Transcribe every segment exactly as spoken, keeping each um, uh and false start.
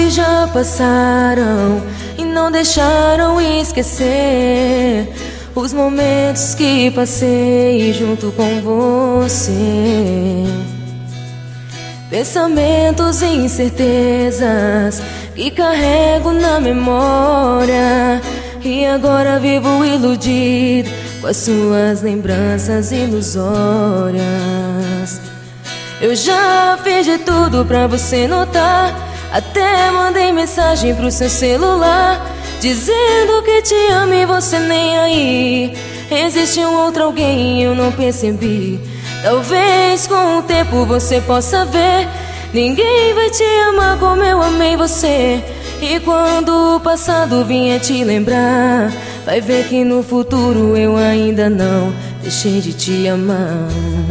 que já passaram e não deixaram esquecer os momentos que passei junto com você. Pensamentos e incertezas que carrego na memória, e agora vivo iludido com as suas lembranças ilusórias. Eu já fiz de tudo pra você notar, até mandei mensagem pro seu celular dizendo que te amo e você nem aí. Existe um outro alguém, eu não percebi. Talvez com o tempo você possa ver. Ninguém vai te amar como eu amei você. E quando o passado vier te lembrar, vai ver que no futuro eu ainda não deixei de te amar.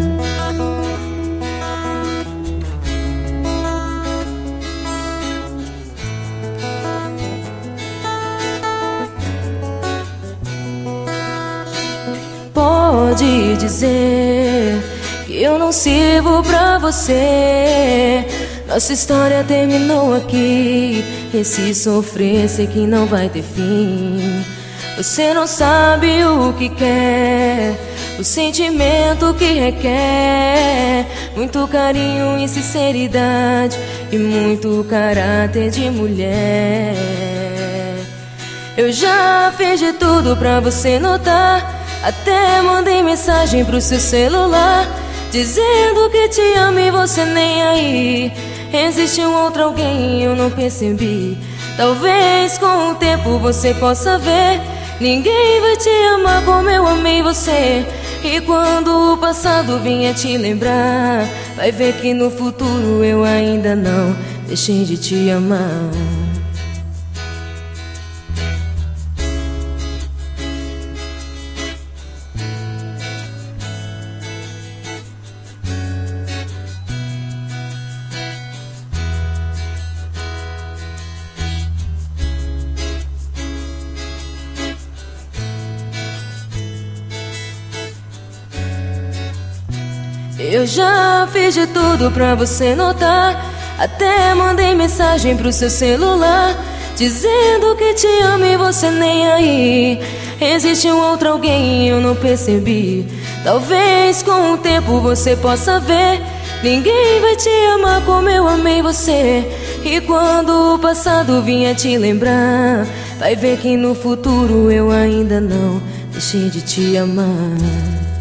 Pode dizer que eu não sirvo pra você. Nossa história terminou aqui. Esse sofrer sei que não vai ter fim. Você não sabe o que quer, o sentimento que requer muito carinho e sinceridade e muito caráter de mulher. Eu já fiz de tudo pra você notar, até mandei mensagem pro seu celular dizendo que te amo e você nem aí. Existe um outro alguém, eu não percebi. Talvez com o tempo você possa ver. Ninguém vai te amar como eu amei você. E quando o passado vier te lembrar, vai ver que no futuro eu ainda não deixei de te amar. Eu já fiz de tudo pra você notar, até mandei mensagem pro seu celular dizendo que te amo e você nem aí. Existe um outro alguém, eu não percebi. Talvez com o tempo você possa ver. Ninguém vai te amar como eu amei você. E quando o passado vier te lembrar, vai ver que no futuro eu ainda não deixei de te amar.